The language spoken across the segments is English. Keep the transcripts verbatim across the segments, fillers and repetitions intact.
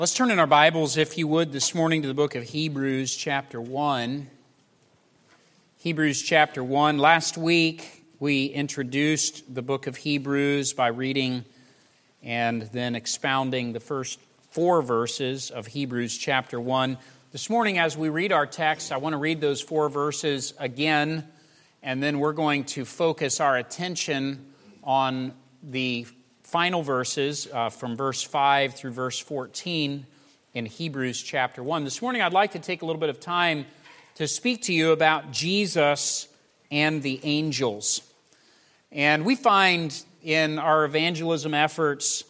Let's turn in our Bibles, if you would, this morning to the book of Hebrews chapter one. Hebrews chapter one. Last week, we introduced the book of Hebrews by reading and then expounding the first four verses of Hebrews chapter one. This morning, as we read our text, I want to read those four verses again, and then we're going to focus our attention on the final verses uh, from verse five through verse fourteen in Hebrews chapter one. This morning I'd like to take a little bit of time to speak to you about Jesus and the angels. And we find in our evangelism efforts,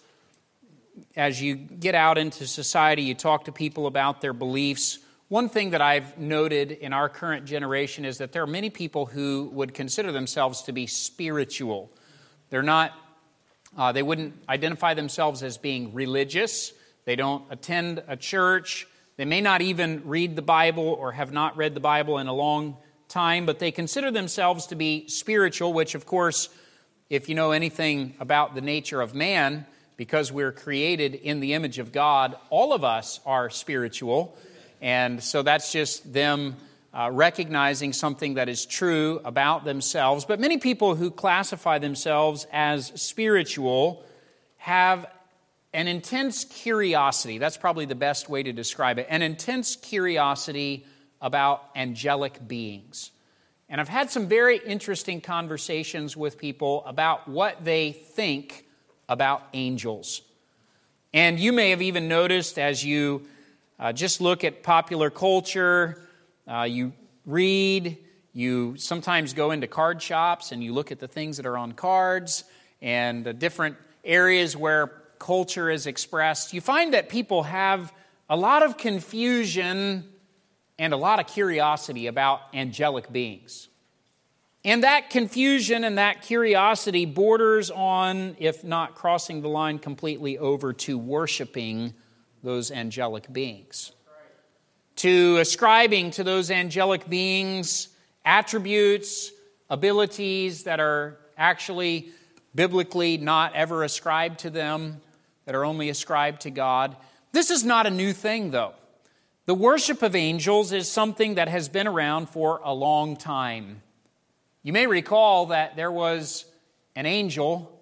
as you get out into society, you talk to people about their beliefs. One thing that I've noted in our current generation is that there are many people who would consider themselves to be spiritual. They're not Uh, they wouldn't identify themselves as being religious. They don't attend a church. They may not even read the Bible or have not read the Bible in a long time, but they consider themselves to be spiritual, which, of course, if you know anything about the nature of man, because we're created in the image of God, all of us are spiritual. And so that's just them Uh, recognizing something that is true about themselves. But many people who classify themselves as spiritual have an intense curiosity. That's probably the best way to describe it. An intense curiosity about angelic beings. And I've had some very interesting conversations with people about what they think about angels. And you may have even noticed as you uh, just look at popular culture, Uh, you read, you sometimes go into card shops and you look at the things that are on cards and the different areas where culture is expressed. You find that people have a lot of confusion and a lot of curiosity about angelic beings. And that confusion and that curiosity borders on, if not crossing the line completely, over to worshiping those angelic beings. To ascribing to those angelic beings attributes, abilities that are actually biblically not ever ascribed to them, that are only ascribed to God. This is not a new thing, though. The worship of angels is something that has been around for a long time. You may recall that there was an angel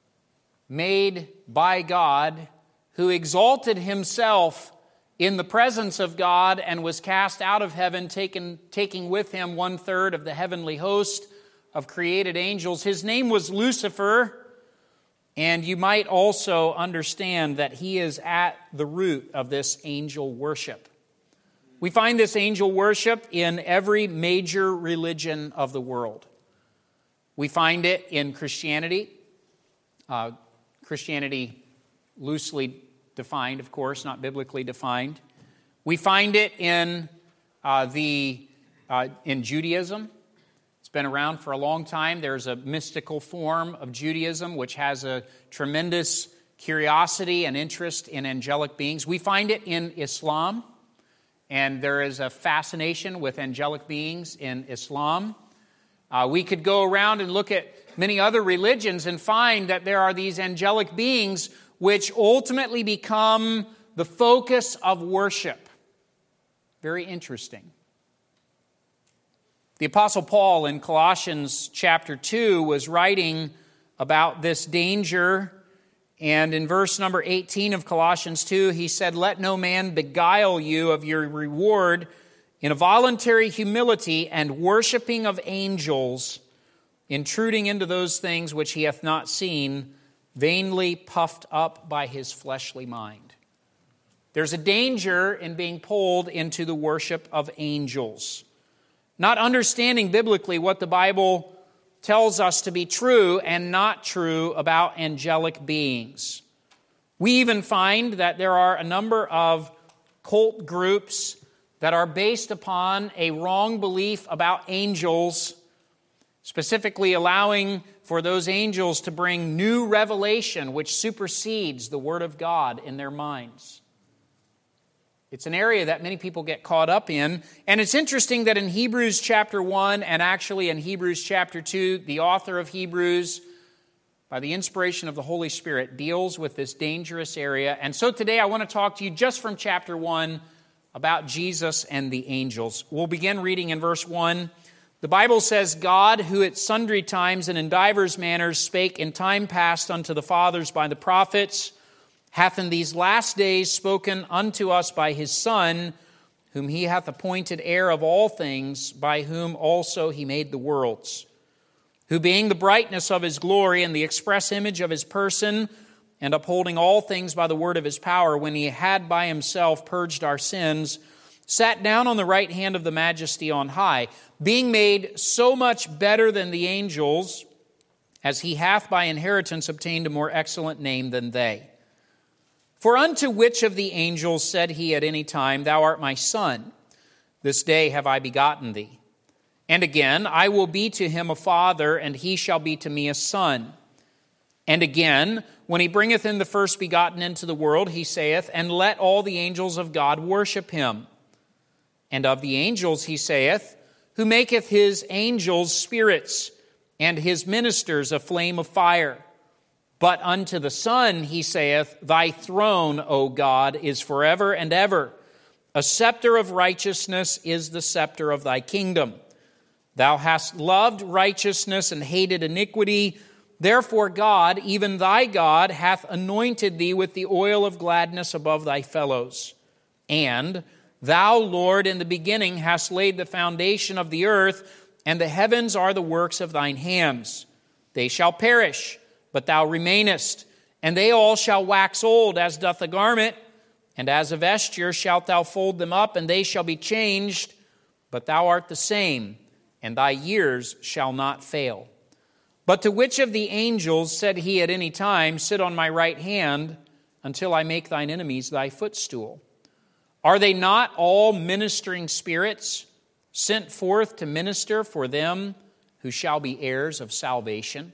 made by God who exalted himself in the presence of God and was cast out of heaven, taken, taking with him one third of the heavenly host of created angels. His name was Lucifer, and you might also understand that he is at the root of this angel worship. We find this angel worship in every major religion of the world. We find it in Christianity, uh, Christianity loosely defined, of course, not biblically defined. We find it in uh, the uh, in Judaism. It's been around for a long time. There's a mystical form of Judaism which has a tremendous curiosity and interest in angelic beings. We find it in Islam, and there is a fascination with angelic beings in Islam. Uh, we could go around and look at many other religions and find that there are these angelic beings which ultimately become the focus of worship. Very interesting. The Apostle Paul in Colossians chapter two was writing about this danger, and in verse number eighteen of Colossians two, he said, "Let no man beguile you of your reward in a voluntary humility and worshiping of angels, intruding into those things which he hath not seen, vainly puffed up by his fleshly mind." There's a danger in being pulled into the worship of angels. Not understanding biblically what the Bible tells us to be true and not true about angelic beings. We even find that there are a number of cult groups that are based upon a wrong belief about angels, specifically allowing for those angels to bring new revelation which supersedes the Word of God in their minds. It's an area that many people get caught up in. And it's interesting that in Hebrews chapter one and actually in Hebrews chapter two, the author of Hebrews, by by the inspiration of the Holy Spirit, deals with this dangerous area. And so today I want to talk to you just from chapter one about Jesus and the angels. We'll begin reading in verse one. The Bible says, God, who at sundry times and in divers manners spake in time past unto the fathers by the prophets, hath in these last days spoken unto us by his Son, whom he hath appointed heir of all things, by whom also he made the worlds, who being the brightness of his glory and the express image of his person, and upholding all things by the word of his power, when he had by himself purged our sins, sat down on the right hand of the majesty on high, being made so much better than the angels, as he hath by inheritance obtained a more excellent name than they. For unto which of the angels said he at any time, Thou art my son, this day have I begotten thee? And again, I will be to him a father, and he shall be to me a son. And again, when he bringeth in the first begotten into the world, he saith, And let all the angels of God worship him. And of the angels he saith, Who maketh his angels spirits, and his ministers a flame of fire. But unto the Son he saith, Thy throne, O God, is forever and ever. A scepter of righteousness is the scepter of thy kingdom. Thou hast loved righteousness and hated iniquity. Therefore God, even thy God, hath anointed thee with the oil of gladness above thy fellows. And thou, Lord, in the beginning hast laid the foundation of the earth, and the heavens are the works of thine hands. They shall perish, but thou remainest, and they all shall wax old, as doth a garment, and as a vesture shalt thou fold them up, and they shall be changed, but thou art the same, and thy years shall not fail. But to which of the angels said he at any time, Sit on my right hand, until I make thine enemies thy footstool? Are they not all ministering spirits, sent forth to minister for them who shall be heirs of salvation?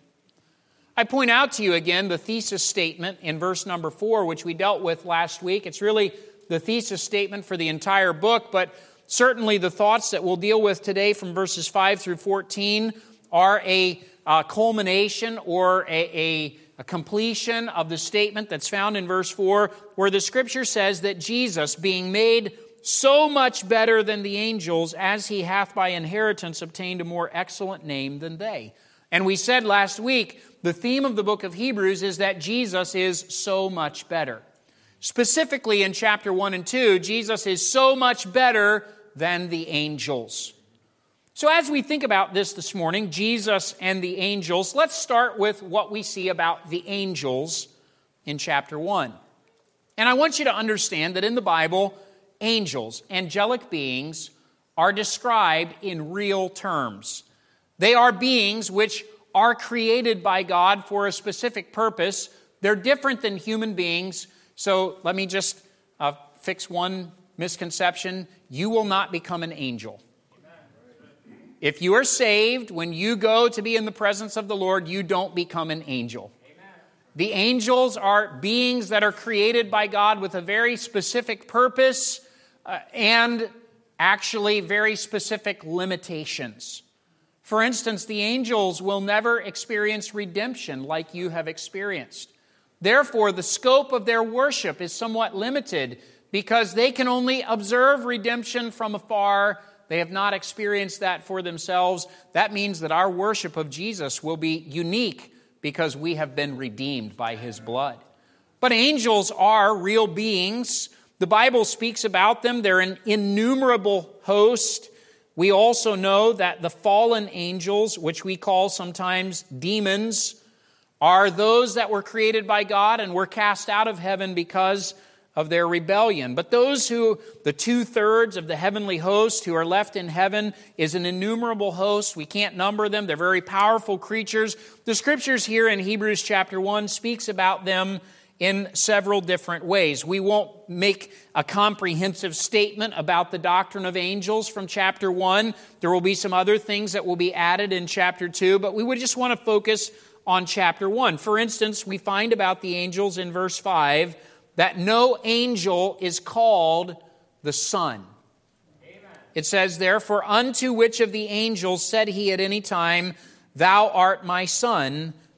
I point out to you again the thesis statement in verse number four, which we dealt with last week. It's really the thesis statement for the entire book, but certainly the thoughts that we'll deal with today from verses five through fourteen are a uh, culmination or a, a, a completion of the statement that's found in verse four, where the Scripture says that Jesus, being made so much better than the angels, as he hath by inheritance obtained a more excellent name than they. And we said last week, the theme of the book of Hebrews is that Jesus is so much better. Specifically in chapter one and two, Jesus is so much better than the angels. So as we think about this this morning, Jesus and the angels, let's start with what we see about the angels in chapter one. And I want you to understand that in the Bible, angels, angelic beings, are described in real terms. They are beings which are created by God for a specific purpose. They're different than human beings. So let me just uh, fix one misconception. You will not become an angel. If you are saved, when you go to be in the presence of the Lord, you don't become an angel. The angels are beings that are created by God with a very specific purpose uh, and actually very specific limitations. For instance, the angels will never experience redemption like you have experienced. Therefore, the scope of their worship is somewhat limited because they can only observe redemption from afar. They have not experienced that for themselves. That means that our worship of Jesus will be unique because we have been redeemed by his blood. But angels are real beings. The Bible speaks about them. They're an innumerable host. We also know that the fallen angels, which we call sometimes demons, are those that were created by God and were cast out of heaven because of their rebellion. But those who, the two-thirds of the heavenly host who are left in heaven, is an innumerable host. We can't number them. They're very powerful creatures. The Scriptures here in Hebrews chapter one speaks about them in several different ways. We won't make a comprehensive statement about the doctrine of angels from chapter one. There will be some other things that will be added in chapter two, but we would just want to focus on chapter one. For instance, we find about the angels in verse five that no angel is called the Son. Amen. It says, Therefore, unto which of the angels said he at any time, Thou art my Son,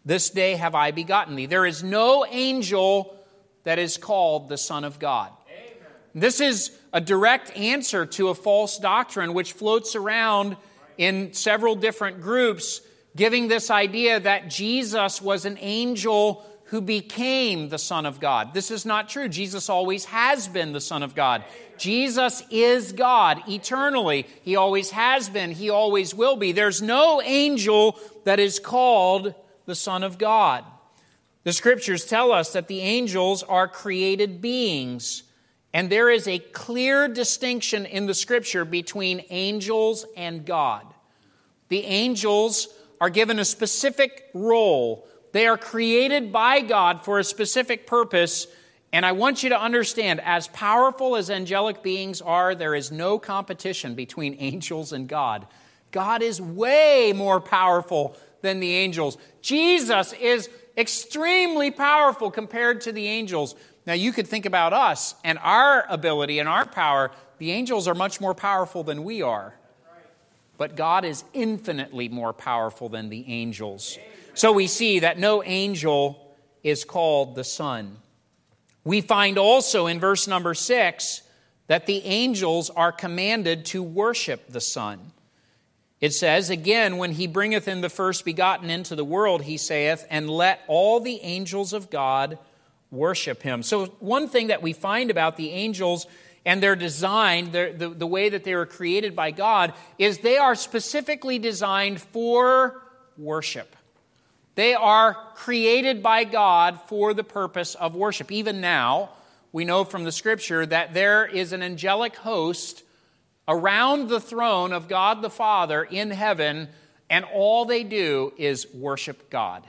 this day have I begotten thee. There is no angel that is called the Son of God. Amen. This is a direct answer to a false doctrine which floats around in several different groups, giving this idea that Jesus was an angel who became the Son of God. This is not true. Jesus always has been the Son of God. Jesus is God eternally. He always has been. He always will be. There's no angel that is called the Son of God. The Scriptures tell us that the angels are created beings, and there is a clear distinction in the Scripture between angels and God. The angels are given a specific role. They are created by God for a specific purpose. And I want you to understand, as powerful as angelic beings are, there is no competition between angels and God. God is way more powerful than the angels. Jesus is extremely powerful compared to the angels. Now, you could think about us and our ability and our power. The angels are much more powerful than we are. But God is infinitely more powerful than the angels. So we see that no angel is called the Son. We find also in verse number six that the angels are commanded to worship the Son. It says, again, when he bringeth in the first begotten into the world, he saith, and let all the angels of God worship him. So one thing that we find about the angels and their design, their, the, the way that they were created by God, is they are specifically designed for worship. They are created by God for the purpose of worship. Even now, we know from the Scripture that there is an angelic host around the throne of God the Father in heaven, and all they do is worship God.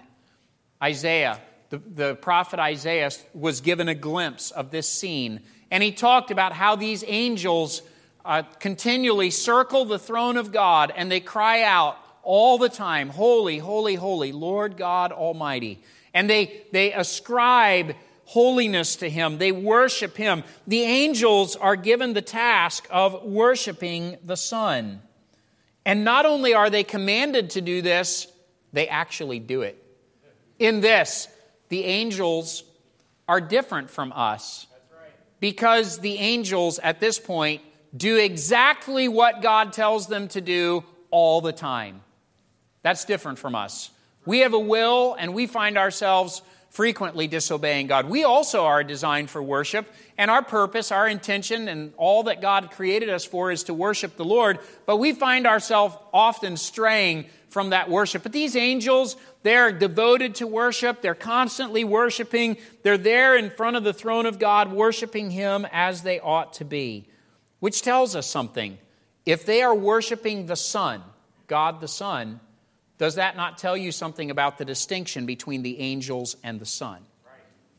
Isaiah, the, the prophet Isaiah, was given a glimpse of this scene, and he talked about how these angels uh, continually circle the throne of God, and they cry out all the time, holy, holy, holy, Lord God Almighty. And they, they ascribe holiness to him. They worship him. The angels are given the task of worshiping the Son. And not only are they commanded to do this, they actually do it. In this, the angels are different from us. Because the angels at this point do exactly what God tells them to do all the time. That's different from us. We have a will, and we find ourselves frequently disobeying God. We also are designed for worship, and our purpose, our intention, and all that God created us for is to worship the Lord, but we find ourselves often straying from that worship. But these angels, they're devoted to worship. They're constantly worshiping. They're there in front of the throne of God, worshiping him as they ought to be, which tells us something. If they are worshiping the Son, God the Son, does that not tell you something about the distinction between the angels and the Son? Right.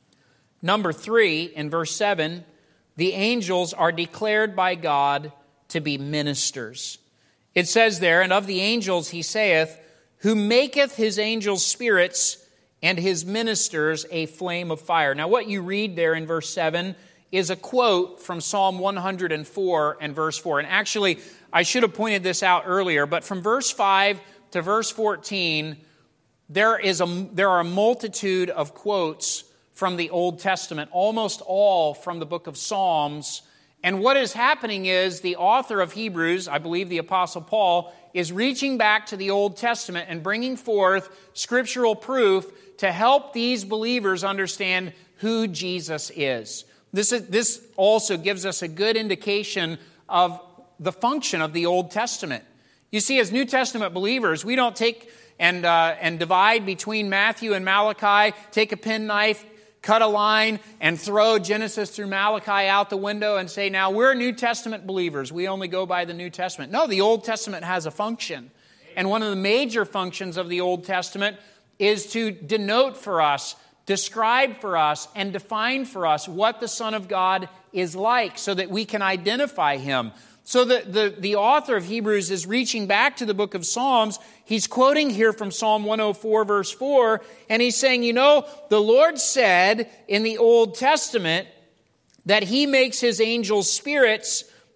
Number three, in verse seven, the angels are declared by God to be ministers. It says there, and of the angels he saith, who maketh his angels spirits and his ministers a flame of fire. Now what you read there in verse seven is a quote from Psalm one hundred four and verse four. And actually, I should have pointed this out earlier, but from verse five to verse fourteen, there is a there are a multitude of quotes from the Old Testament, almost all from the book of Psalms. And what is happening is the author of Hebrews, I believe the Apostle Paul, is reaching back to the Old Testament and bringing forth scriptural proof to help these believers understand who Jesus is. This is, this also gives us a good indication of the function of the Old Testament. You see, as New Testament believers, we don't take and uh, and divide between Matthew and Malachi, take a penknife, cut a line, and throw Genesis through Malachi out the window and say, now we're New Testament believers. We only go by the New Testament. No, the Old Testament has a function. And one of the major functions of the Old Testament is to denote for us, describe for us, and define for us what the Son of God is like so that we can identify him. So the, the, the author of Hebrews is reaching back to the book of Psalms. He's quoting here from Psalm one oh four, verse four, and he's saying, you know, the Lord said in the Old Testament that he makes his angels spirits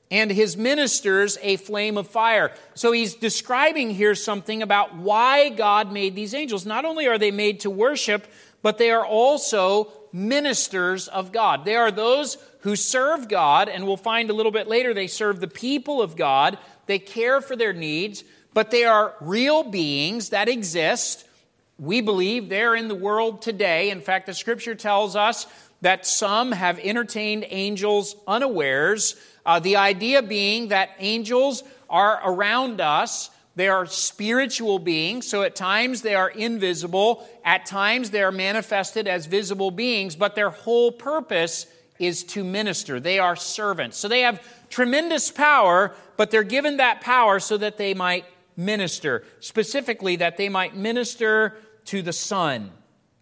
and his ministers a flame of fire. So he's describing here something about why God made these angels. Not only are they made to worship, but they are also ministers of God. They are those who serve God, and we'll find a little bit later they serve the people of God. They care for their needs, but they are real beings that exist. We believe they're in the world today. In fact, the Scripture tells us that some have entertained angels unawares. Uh, the idea being that angels are around us. They are spiritual beings, so at times they are invisible. At times they are manifested as visible beings, but their whole purpose is to minister. They are servants. So they have tremendous power, but they're given that power so that they might minister. Specifically, that they might minister to the Son.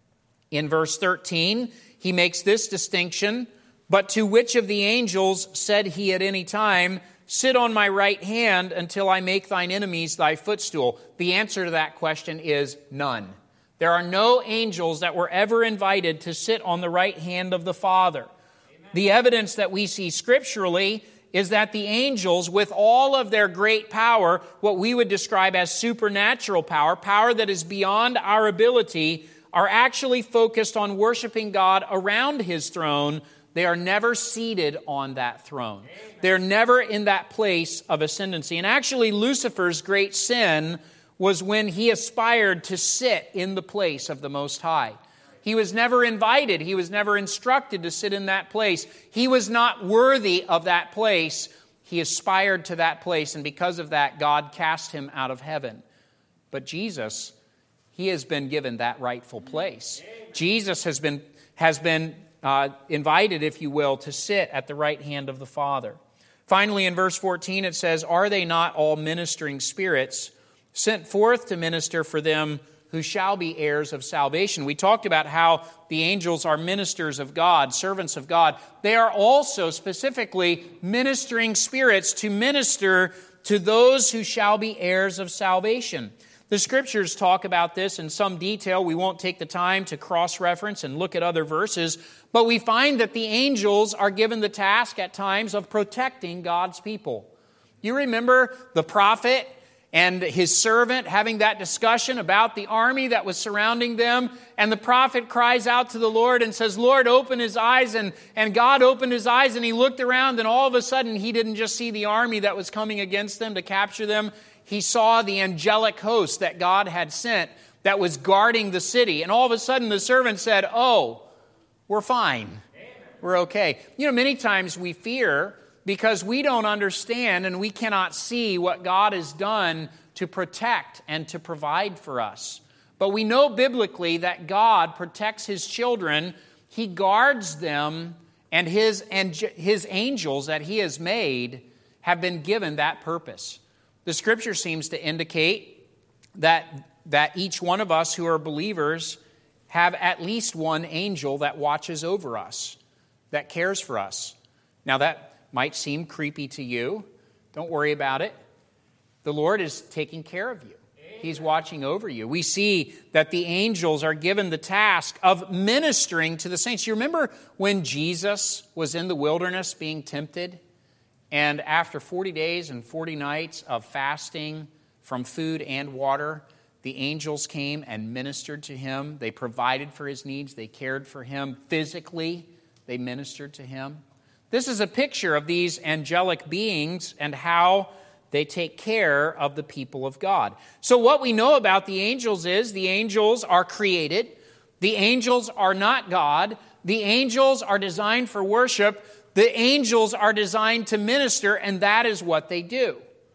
In verse thirteen, he makes this distinction, but to which of the angels said he at any time, sit on my right hand until I make thine enemies thy footstool? The answer to that question is none. There are no angels that were ever invited to sit on the right hand of the Father. Amen. The evidence that we see scripturally is that the angels, with all of their great power, what we would describe as supernatural power, power that is beyond our ability, are actually focused on worshiping God around His throne. They are never seated on that throne. Amen. They're never in that place of ascendancy. And actually, Lucifer's great sin was when he aspired to sit in the place of the Most High. He was never invited. He was never instructed to sit in that place. He was not worthy of that place. He aspired to that place, and because of that, God cast him out of heaven. But Jesus, He has been given that rightful place. Jesus has been, has been uh, invited, if you will, to sit at the right hand of the Father. Finally, in verse fourteen, it says, are they not all ministering spirits sent forth to minister for them who shall be heirs of salvation? We talked about how the angels are ministers of God, servants of God. They are also specifically ministering spirits to minister to those who shall be heirs of salvation. The Scriptures talk about this in some detail. We won't take the time to cross-reference and look at other verses, but we find that the angels are given the task at times of protecting God's people. You remember the prophet and his servant having that discussion about the army that was surrounding them, and the prophet cries out to the Lord and says, Lord, open his eyes, and, and God opened his eyes, and he looked around, and all of a sudden he didn't just see the army that was coming against them to capture them. He saw the angelic host that God had sent that was guarding the city. And all of a sudden the servant said, oh, we're fine. We're okay. You know, many times we fear because we don't understand and we cannot see what God has done to protect and to provide for us. But we know biblically that God protects His children. He guards them, and His, and His angels that He has made have been given that purpose. The Scripture seems to indicate that, that each one of us who are believers have at least one angel that watches over us, that cares for us. Now that might seem creepy to you. Don't worry about it. The Lord is taking care of you. He's watching over you. We see that the angels are given the task of ministering to the saints. You remember when Jesus was in the wilderness being tempted? And after forty days and forty nights of fasting from food and water, the angels came and ministered to him. They provided for his needs. They cared for him physically. They ministered to him. This is a picture of these angelic beings and how they take care of the people of God. So what we know about the angels is the angels are created. The angels are not God. The angels are designed for worship. The angels are designed to minister, and that is what they do.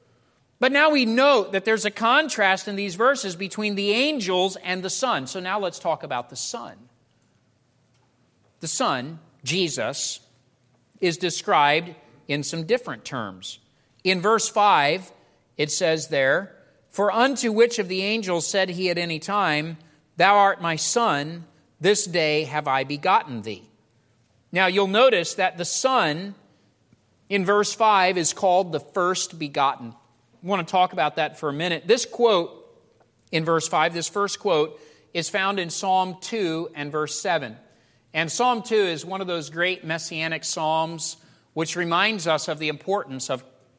But now we note that there's a contrast in these verses between the angels and the Son. So now let's talk about the Son. The Son, Jesus, is described in some different terms. In verse five, it says there, for unto which of the angels said he at any time, thou art my Son, this day have I begotten thee. Now you'll notice that the Son in verse five is called the first begotten. I want to talk about that for a minute. This quote in verse five, this first quote, is found in Psalm two and verse seven. And Psalm two is one of those great messianic psalms which reminds us of the importance of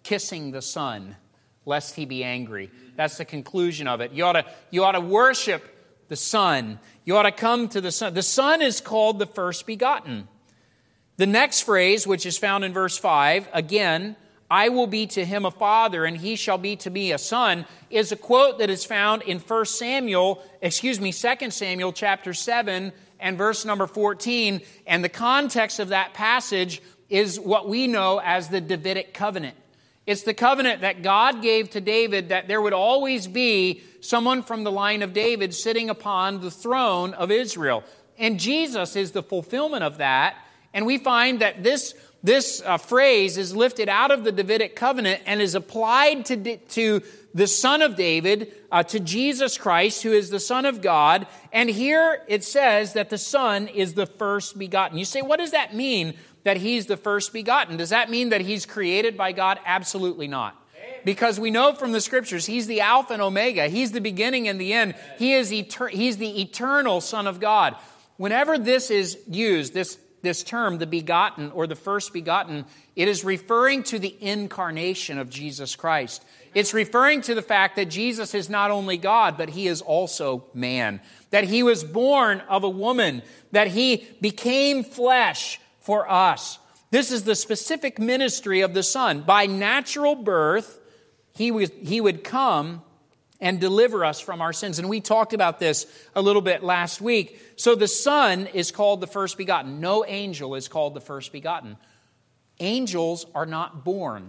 kissing the Son, lest he be angry. That's the conclusion of it. You ought to, you ought to worship the Son. You ought to come to the Son. The Son is called the first begotten. The next phrase, which is found in verse five, again, I will be to him a father, and he shall be to me a son, is a quote that is found in First Samuel, excuse me, Second Samuel chapter seven and verse number fourteen. And the context of that passage is what we know as the Davidic covenant. It's the covenant that God gave to David, that there would always be someone from the line of David sitting upon the throne of Israel. And Jesus is the fulfillment of that. And we find that this, this uh, phrase is lifted out of the Davidic covenant and is applied to, to the Son of David, uh, to Jesus Christ, who is the Son of God. And here it says that the Son is the first begotten. You say, what does that mean, that he's the first begotten? Does that mean that he's created by God? Absolutely not. Because we know from the Scriptures, he's the Alpha and Omega. He's the beginning and the end. He is eter- he's the eternal Son of God. Whenever this is used, this This term, the begotten or the first begotten, it is referring to the incarnation of Jesus Christ. It's referring to the fact that Jesus is not only God, but he is also man. That he was born of a woman, that he became flesh for us. This is the specific ministry of the Son. By natural birth, he was, he would come and deliver us from our sins. And we talked about this a little bit last week. So the Son is called the first begotten. No angel is called the first begotten. Angels are not born.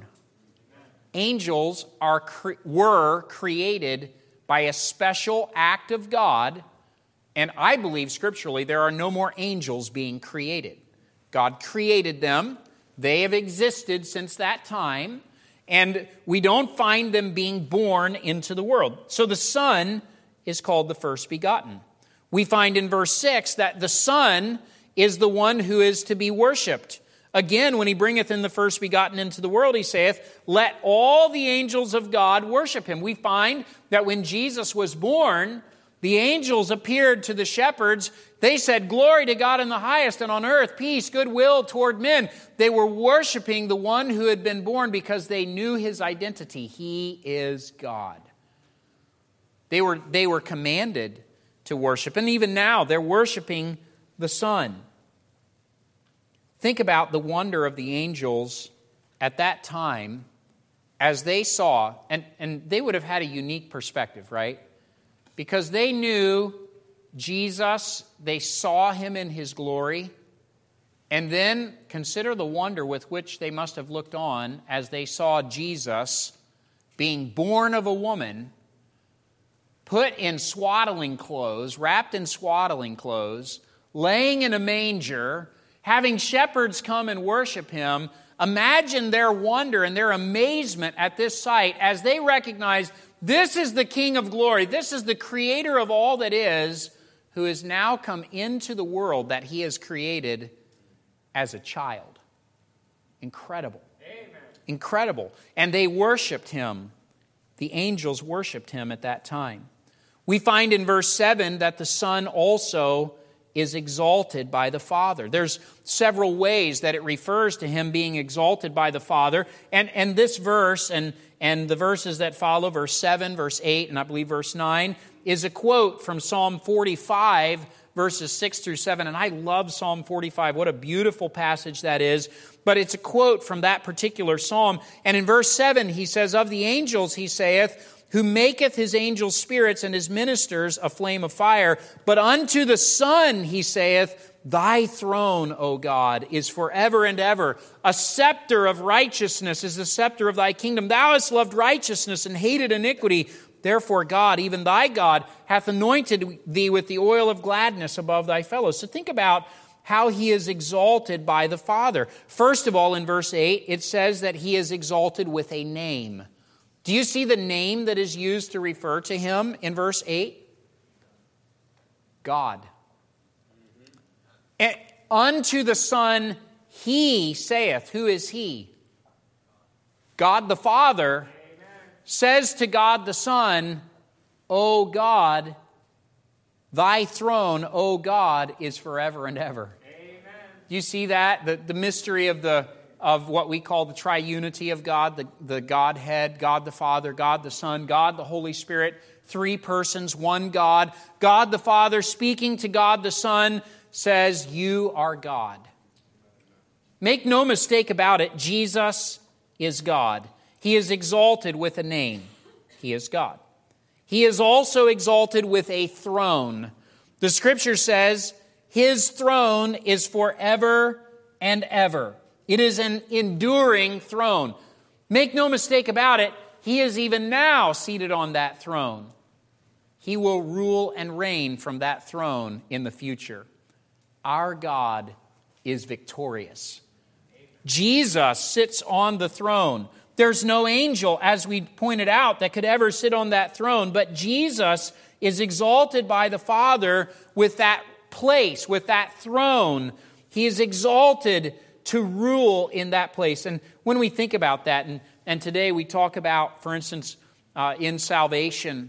Angels are cre- were created by a special act of God. And I believe scripturally there are no more angels being created. God created them. They have existed since that time. And we don't find them being born into the world. So the Son is called the first begotten. We find in verse six that the Son is the one who is to be worshipped. Again, when he bringeth in the first begotten into the world, he saith, let all the angels of God worship him. We find that when Jesus was born, the angels appeared to the shepherds. They said, glory to God in the highest, and on earth peace, goodwill toward men. They were worshiping the one who had been born because they knew his identity. He is God. They were, they were commanded to worship. And even now, they're worshiping the Son. Think about the wonder of the angels at that time as they saw, and, and they would have had a unique perspective, right? Because they knew Jesus, they saw him in his glory, and then consider the wonder with which they must have looked on as they saw Jesus being born of a woman, put in swaddling clothes, wrapped in swaddling clothes, laying in a manger, having shepherds come and worship him. Imagine their wonder and their amazement at this sight as they recognize this is the King of glory. This is the creator of all that is, who has now come into the world that he has created as a child. Incredible. Amen. Incredible. And they worshiped him. The angels worshiped him at that time. We find in verse seven that the Son also is exalted by the Father. There's several ways that it refers to him being exalted by the Father. And, and this verse and, and the verses that follow, verse seven, verse eight, and I believe verse nine, is a quote from Psalm forty-five, verses six through seven. And I love Psalm forty-five. What a beautiful passage that is. But it's a quote from that particular psalm. And in verse seven, he says, of the angels, he saith, who maketh his angels spirits and his ministers a flame of fire. But unto the Son, he saith, thy throne, O God, is forever and ever. A scepter of righteousness is the scepter of thy kingdom. Thou hast loved righteousness and hated iniquity. Therefore God, even thy God, hath anointed thee with the oil of gladness above thy fellows. So think about how he is exalted by the Father. First of all, in verse eight, it says that he is exalted with a name. Do you see the name that is used to refer to him in verse eight? God. And unto the Son, he saith. Who is he? God the Father. Amen. Says to God the Son, O God, thy throne, O God, is forever and ever. Amen. Do you see that? The, the mystery of the of what we call the triunity of God, the, the Godhead, God the Father, God the Son, God the Holy Spirit, three persons, one God. God the Father speaking to God the Son says, "You are God." Make no mistake about it, Jesus is God. He is exalted with a name. He is God. He is also exalted with a throne. The Scripture says His throne is forever and ever. It is an enduring throne. Make no mistake about it, He is even now seated on that throne. He will rule and reign from that throne in the future. Our God is victorious. Jesus sits on the throne. There's no angel, as we pointed out, that could ever sit on that throne, but Jesus is exalted by the Father with that place, with that throne. He is exalted to rule in that place. And when we think about that, and, and today we talk about, for instance, uh, in salvation,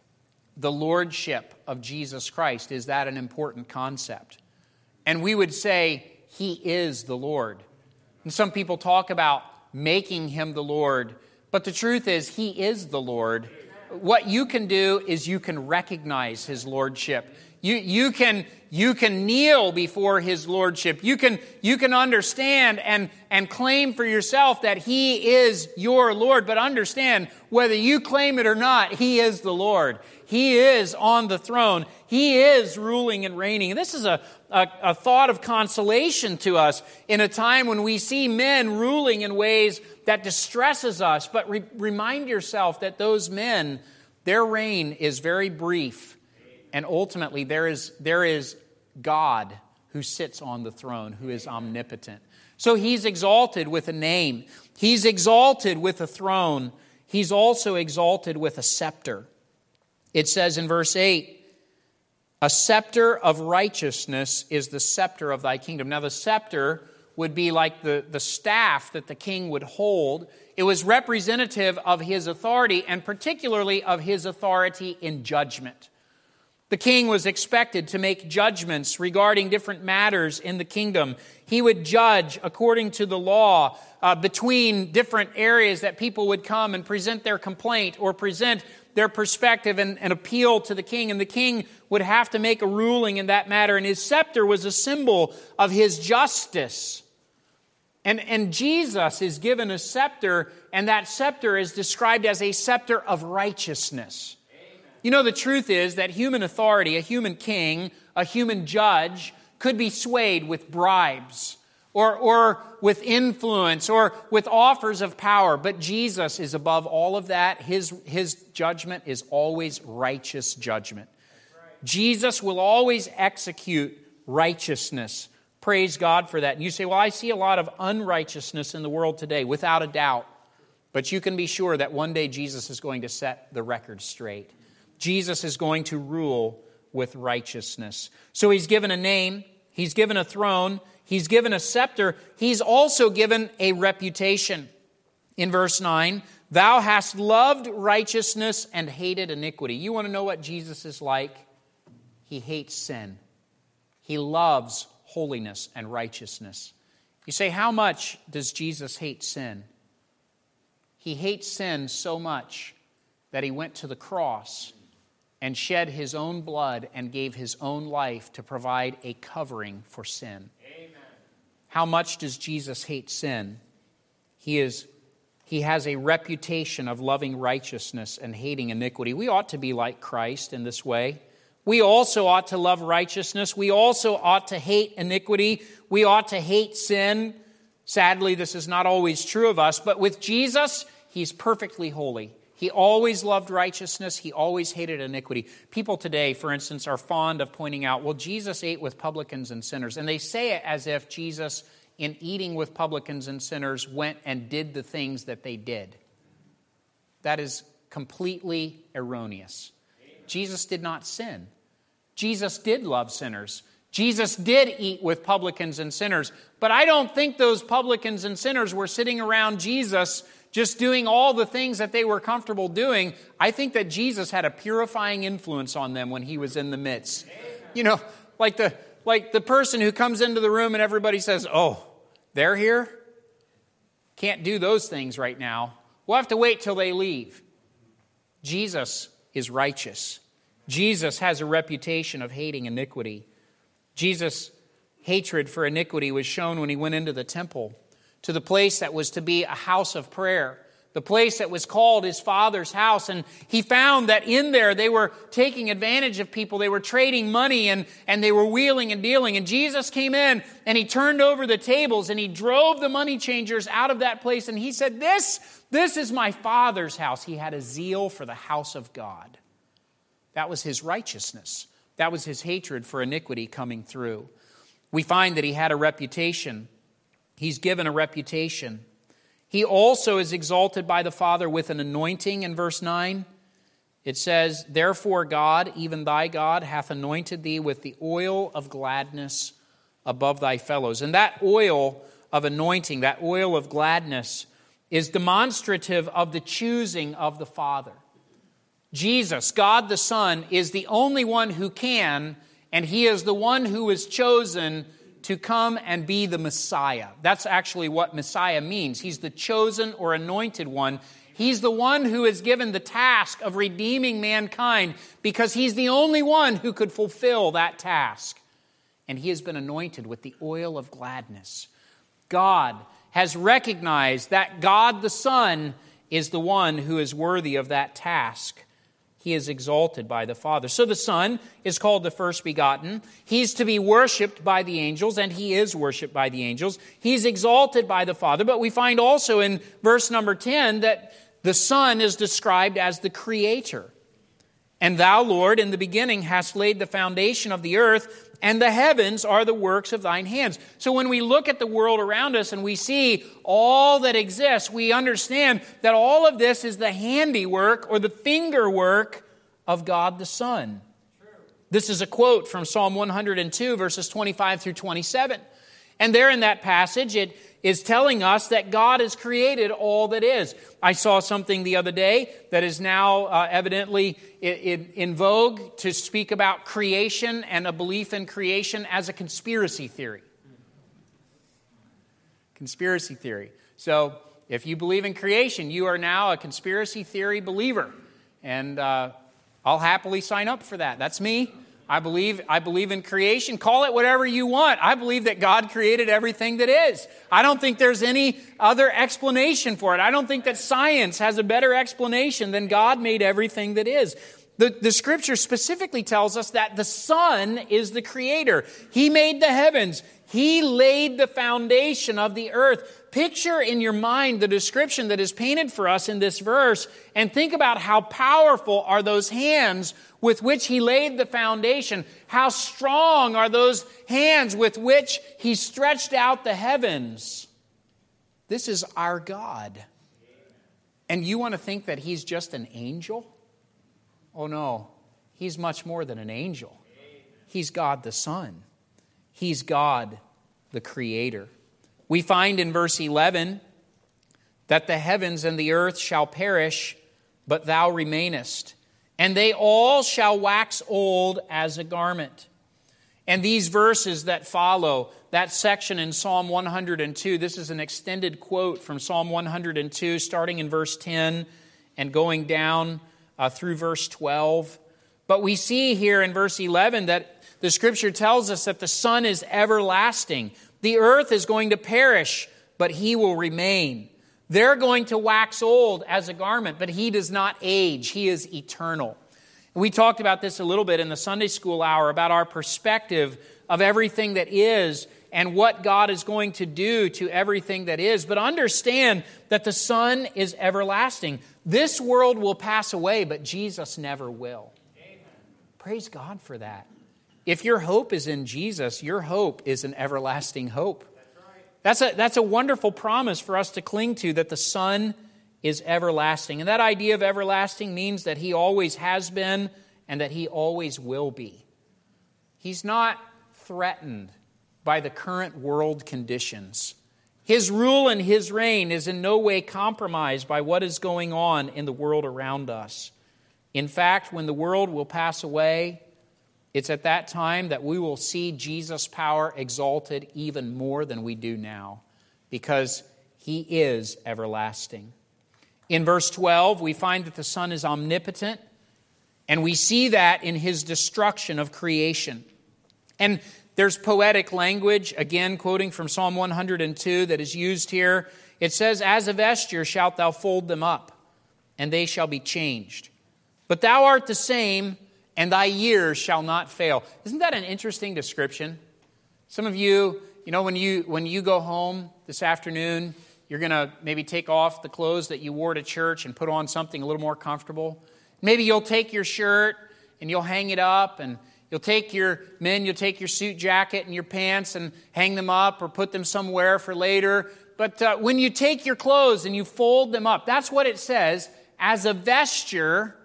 the lordship of Jesus Christ, is that an important concept? And we would say, He is the Lord. And some people talk about making Him the Lord, but the truth is, He is the Lord. What you can do is you can recognize His lordship. You, you, can, you can kneel before His lordship. You can, you can understand and, and claim for yourself that He is your Lord. But understand, whether you claim it or not, He is the Lord. He is on the throne. He is ruling and reigning. And this is a, a, a thought of consolation to us in a time when we see men ruling in ways that distresses us. But re- remind yourself that those men, their reign is very brief. And ultimately, there is, there is God who sits on the throne, who is omnipotent. So He's exalted with a name. He's exalted with a throne. He's also exalted with a scepter. It says in verse eight, "A scepter of righteousness is the scepter of thy kingdom." Now the scepter would be like the, the staff that the king would hold. It was representative of his authority, and particularly of his authority in judgment. The king was expected to make judgments regarding different matters in the kingdom. He would judge according to the law uh, between different areas that people would come and present their complaint or present their perspective and, and appeal to the king. And the king would have to make a ruling in that matter. And his scepter was a symbol of his justice. And, and Jesus is given a scepter, and that scepter is described as a scepter of righteousness. You know, the truth is that human authority, a human king, a human judge, could be swayed with bribes or, or with influence or with offers of power. But Jesus is above all of that. His, his judgment is always righteous judgment. Right. Jesus will always execute righteousness. Praise God for that. And you say, well, I see a lot of unrighteousness in the world today, without a doubt. But you can be sure that one day Jesus is going to set the record straight. Jesus is going to rule with righteousness. So He's given a name, He's given a throne, He's given a scepter, He's also given a reputation. In verse nine, "Thou hast loved righteousness and hated iniquity." You want to know what Jesus is like? He hates sin. He loves holiness and righteousness. You say, how much does Jesus hate sin? He hates sin so much that He went to the cross and shed His own blood and gave His own life to provide a covering for sin. Amen. How much does Jesus hate sin? He is, he has a reputation of loving righteousness and hating iniquity. We ought to be like Christ in this way. We also ought to love righteousness. We also ought to hate iniquity. We ought to hate sin. Sadly, this is not always true of us, but with Jesus, He's perfectly holy. He always loved righteousness. He always hated iniquity. People today, for instance, are fond of pointing out, well, Jesus ate with publicans and sinners. And they say it as if Jesus, in eating with publicans and sinners, went and did the things that they did. That is completely erroneous. Jesus did not sin. Jesus did love sinners. Jesus did eat with publicans and sinners. But I don't think those publicans and sinners were sitting around Jesus just doing all the things that they were comfortable doing. I think that Jesus had a purifying influence on them when He was in the midst. You know, like the like the person who comes into the room and everybody says, "Oh, they're here? Can't do those things right now. We'll have to wait till they leave. Jesus is righteous. Jesus has a reputation of hating iniquity. Jesus' hatred for iniquity was shown when he went into the temple, to the place that was to be a house of prayer, the place that was called his Father's house. And he found that in there they were taking advantage of people. They were trading money and, and they were wheeling and dealing. And Jesus came in and he turned over the tables and he drove the money changers out of that place. And he said, this, this is my Father's house. He had a zeal for the house of God. That was his righteousness. That was his hatred for iniquity coming through. We find that he had a reputation. He's given a reputation. He also is exalted by the Father with an anointing in verse nine. It says, therefore God, even thy God, hath anointed thee with the oil of gladness above thy fellows. And that oil of anointing, that oil of gladness, is demonstrative of the choosing of the Father. Jesus, God the Son, is the only one who can, and he is the one who is chosen to come and be the Messiah. That's actually what Messiah means. He's the chosen or anointed one. He's the one who is given the task of redeeming mankind because he's the only one who could fulfill that task. And he has been anointed with the oil of gladness. God has recognized that God the Son is the one who is worthy of that task. He is exalted by the Father. So the Son is called the first begotten. He's to be worshiped by the angels, and he is worshiped by the angels. He's exalted by the Father. But we find also in verse number ten that the Son is described as the Creator. And thou, Lord, in the beginning hast laid the foundation of the earth, and the heavens are the works of thine hands. So when we look at the world around us and we see all that exists, we understand that all of this is the handiwork or the finger work of God the Son. This is a quote from Psalm one hundred two, verses twenty-five through twenty-seven. And there in that passage, it is telling us that God has created all that is. I saw something the other day that is now uh, evidently in, in, in vogue to speak about creation and a belief in creation as a conspiracy theory. Conspiracy theory. So if you believe in creation, you are now a conspiracy theory believer. And uh, I'll happily sign up for that. That's me. I believe I believe in creation. Call it whatever you want. I believe that God created everything that is. I don't think there's any other explanation for it. I don't think that science has a better explanation than God made everything that is. The, the Scripture specifically tells us that the Son is the Creator. He made the heavens. He laid the foundation of the earth. Picture in your mind the description that is painted for us in this verse and think about how powerful are those hands with which He laid the foundation. How strong are those hands with which He stretched out the heavens. This is our God. And you want to think that He's just an angel? Oh no, He's much more than an angel. He's God the Son. He's God the Creator. We find in verse eleven that the heavens and the earth shall perish, but thou remainest, and they all shall wax old as a garment. And these verses that follow, that section in Psalm one hundred two, this is an extended quote from Psalm one hundred two, starting in verse ten and going down uh, through verse twelve. But we see here in verse eleven that the Scripture tells us that the Son is everlasting. The earth is going to perish, but He will remain. They're going to wax old as a garment, but He does not age. He is eternal. We talked about this a little bit in the Sunday school hour about our perspective of everything that is and what God is going to do to everything that is. But understand that the Son is everlasting. This world will pass away, but Jesus never will. Amen. Praise God for that. If your hope is in Jesus, your hope is an everlasting hope. That's a, that's a wonderful promise for us to cling to, that the Son is everlasting. And that idea of everlasting means that He always has been and that He always will be. He's not threatened by the current world conditions. His rule and His reign is in no way compromised by what is going on in the world around us. In fact, when the world will pass away, it's at that time that we will see Jesus' power exalted even more than we do now, because He is everlasting. In verse twelve, we find that the Son is omnipotent, and we see that in His destruction of creation. And there's poetic language, again, quoting from Psalm one hundred two that is used here. It says, "As a vesture shalt thou fold them up, and they shall be changed. But thou art the same, and thy years shall not fail." Isn't that an interesting description? Some of you, you know, when you when you go home this afternoon, you're going to maybe take off the clothes that you wore to church and put on something a little more comfortable. Maybe you'll take your shirt and you'll hang it up, and you'll take your, men, you'll take your suit jacket and your pants and hang them up or put them somewhere for later. But uh, when you take your clothes and you fold them up, that's what it says. As a vesture,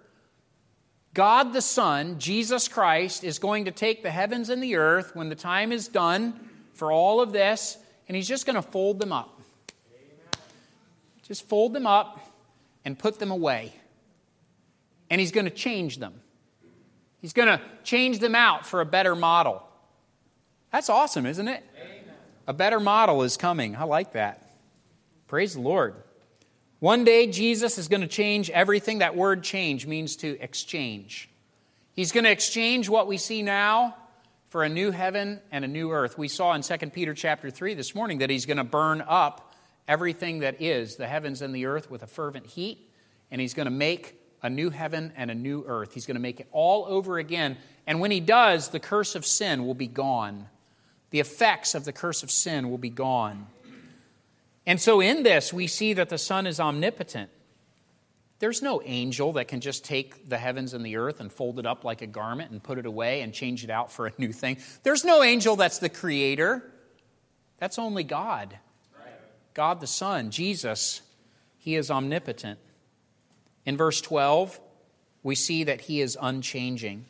God the Son, Jesus Christ, is going to take the heavens and the earth when the time is done for all of this, and He's just going to fold them up. Just fold them up and put them away. And He's going to change them. He's going to change them out for a better model. That's awesome, isn't it? Amen. A better model is coming. I like that. Praise the Lord. One day, Jesus is going to change everything. That word change means to exchange. He's going to exchange what we see now for a new heaven and a new earth. We saw in Second Peter chapter three this morning that He's going to burn up everything that is the heavens and the earth with a fervent heat, and He's going to make a new heaven and a new earth. He's going to make it all over again. And when He does, the curse of sin will be gone. The effects of the curse of sin will be gone. And so in this, we see that the Son is omnipotent. There's no angel that can just take the heavens and the earth and fold it up like a garment and put it away and change it out for a new thing. There's no angel that's the creator. That's only God. God the Son, Jesus, He is omnipotent. In verse twelve, we see that He is unchanging.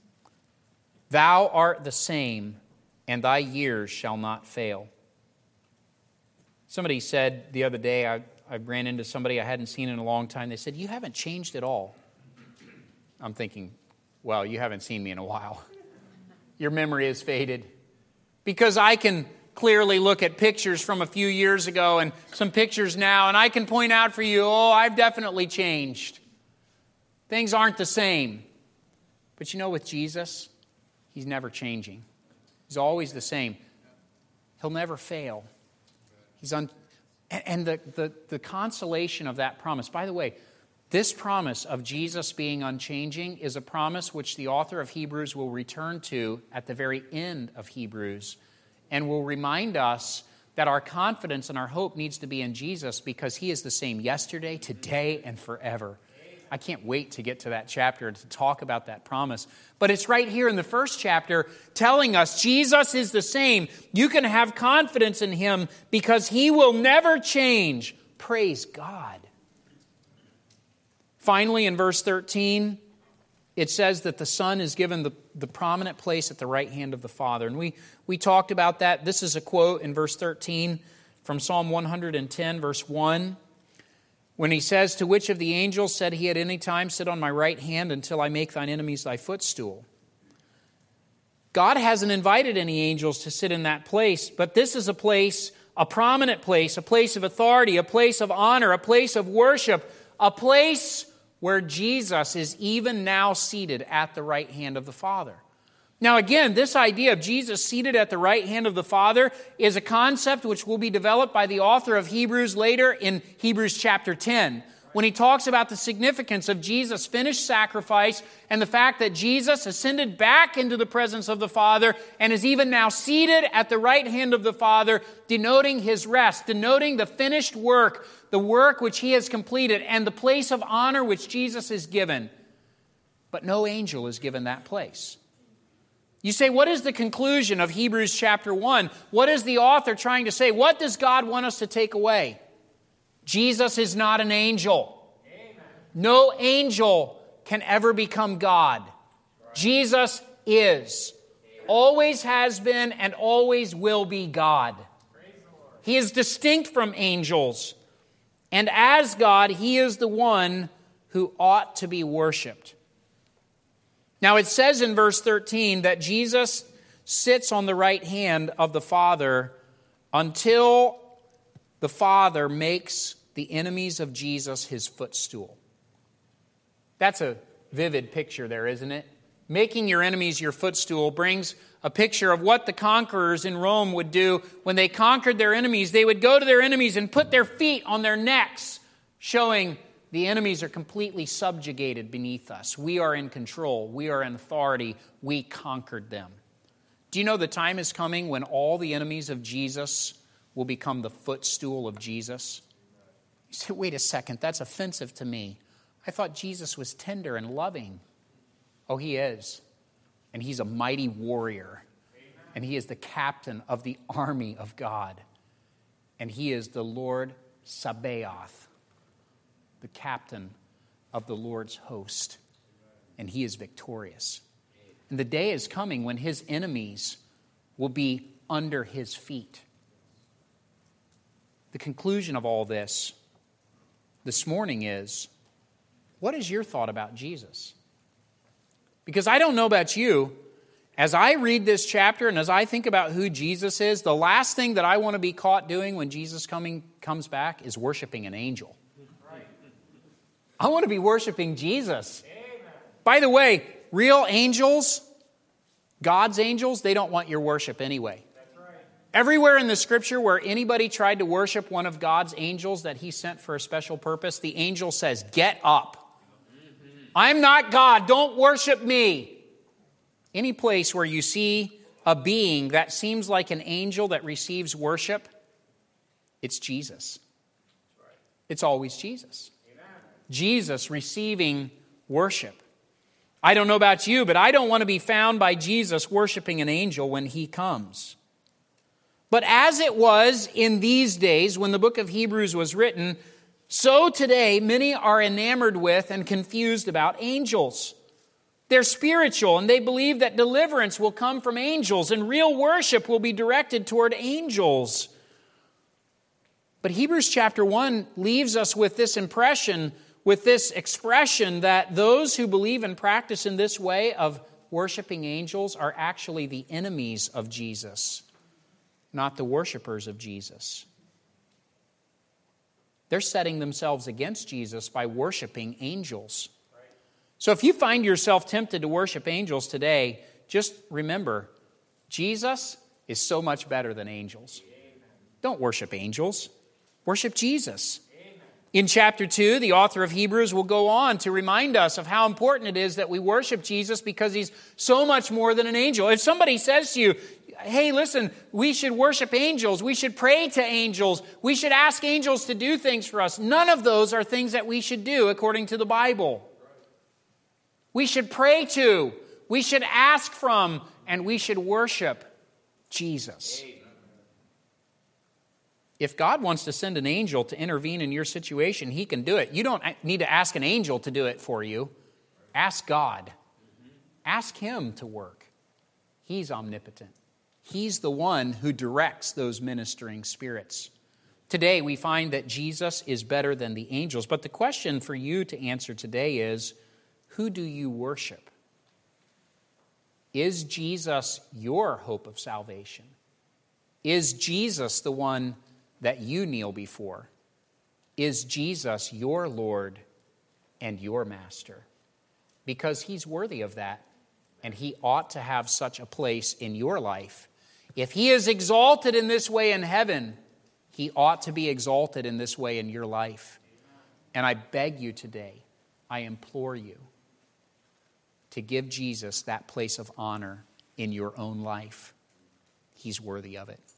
Thou art the same, and thy years shall not fail. Somebody said the other day, I, I ran into somebody I hadn't seen in a long time. They said, "You haven't changed at all." I'm thinking, well, you haven't seen me in a while. Your memory has faded. Because I can clearly look at pictures from a few years ago and some pictures now, and I can point out for you, oh, I've definitely changed. Things aren't the same. But you know, with Jesus, He's never changing. He's always the same. He'll never fail. He's un- and the, the, the consolation of that promise, by the way, this promise of Jesus being unchanging is a promise which the author of Hebrews will return to at the very end of Hebrews, and will remind us that our confidence and our hope needs to be in Jesus because He is the same yesterday, today, and forever. I can't wait to get to that chapter to talk about that promise. But it's right here in the first chapter telling us Jesus is the same. You can have confidence in Him because He will never change. Praise God. Finally, in verse thirteen, it says that the Son is given the, the prominent place at the right hand of the Father. And we, we talked about that. This is a quote in verse thirteen from Psalm one hundred ten, verse one. When He says, "To which of the angels said He at any time, sit on my right hand until I make thine enemies thy footstool?" God hasn't invited any angels to sit in that place, but this is a place, a prominent place, a place of authority, a place of honor, a place of worship, a place where Jesus is even now seated at the right hand of the Father. Now again, this idea of Jesus seated at the right hand of the Father is a concept which will be developed by the author of Hebrews later in Hebrews chapter ten, when he talks about the significance of Jesus' finished sacrifice and the fact that Jesus ascended back into the presence of the Father and is even now seated at the right hand of the Father, denoting His rest, denoting the finished work, the work which He has completed, and the place of honor which Jesus is given. But no angel is given that place. You say, what is the conclusion of Hebrews chapter one? What is the author trying to say? What does God want us to take away? Jesus is not an angel. Amen. No angel can ever become God. Right. Jesus is. Amen. Always has been and always will be God. He is distinct from angels. And as God, He is the one who ought to be worshiped. Now it says in verse thirteen that Jesus sits on the right hand of the Father until the Father makes the enemies of Jesus his footstool. That's a vivid picture there, isn't it? Making your enemies your footstool brings a picture of what the conquerors in Rome would do when they conquered their enemies. They would go to their enemies and put their feet on their necks, showing the enemies are completely subjugated beneath us. We are in control. We are in authority. We conquered them. Do you know the time is coming when all the enemies of Jesus will become the footstool of Jesus? You say, wait a second, that's offensive to me. I thought Jesus was tender and loving. Oh, he is. And he's a mighty warrior. And he is the captain of the army of God. And he is the Lord Sabaoth, the captain of the Lord's host. And he is victorious. And the day is coming when his enemies will be under his feet. The conclusion of all this this morning is, what is your thought about Jesus? Because I don't know about you, as I read this chapter and as I think about who Jesus is, the last thing that I want to be caught doing when Jesus coming comes back is worshiping an angel. Right. I want to be worshiping Jesus. Amen. By the way, real angels, God's angels, they don't want your worship anyway. That's right. Everywhere in the Scripture where anybody tried to worship one of God's angels that he sent for a special purpose, the angel says, get up. I'm not God. Don't worship me. Any place where you see a being that seems like an angel that receives worship, it's Jesus. It's always Jesus. Amen. Jesus receiving worship. I don't know about you, but I don't want to be found by Jesus worshiping an angel when he comes. But as it was in these days when the book of Hebrews was written, so today, many are enamored with and confused about angels. They're spiritual, and they believe that deliverance will come from angels, and real worship will be directed toward angels. But Hebrews chapter one leaves us with this impression, with this expression, that those who believe and practice in this way of worshiping angels are actually the enemies of Jesus, not the worshipers of Jesus. They're setting themselves against Jesus by worshiping angels. So if you find yourself tempted to worship angels today, just remember, Jesus is so much better than angels. Don't worship angels. Worship Jesus. In chapter two, the author of Hebrews will go on to remind us of how important it is that we worship Jesus because he's so much more than an angel. If somebody says to you, hey, listen, we should worship angels, we should pray to angels, we should ask angels to do things for us, none of those are things that we should do according to the Bible. We should pray to, we should ask from, and we should worship Jesus. If God wants to send an angel to intervene in your situation, he can do it. You don't need to ask an angel to do it for you. Ask God. Ask him to work. He's omnipotent. He's the one who directs those ministering spirits. Today we find that Jesus is better than the angels. But the question for you to answer today is, who do you worship? Is Jesus your hope of salvation? Is Jesus the one that you kneel before? Is Jesus your Lord and your Master? Because he's worthy of that, and he ought to have such a place in your life. If he is exalted in this way in heaven, he ought to be exalted in this way in your life. And I beg you today, I implore you, to give Jesus that place of honor in your own life. He's worthy of it.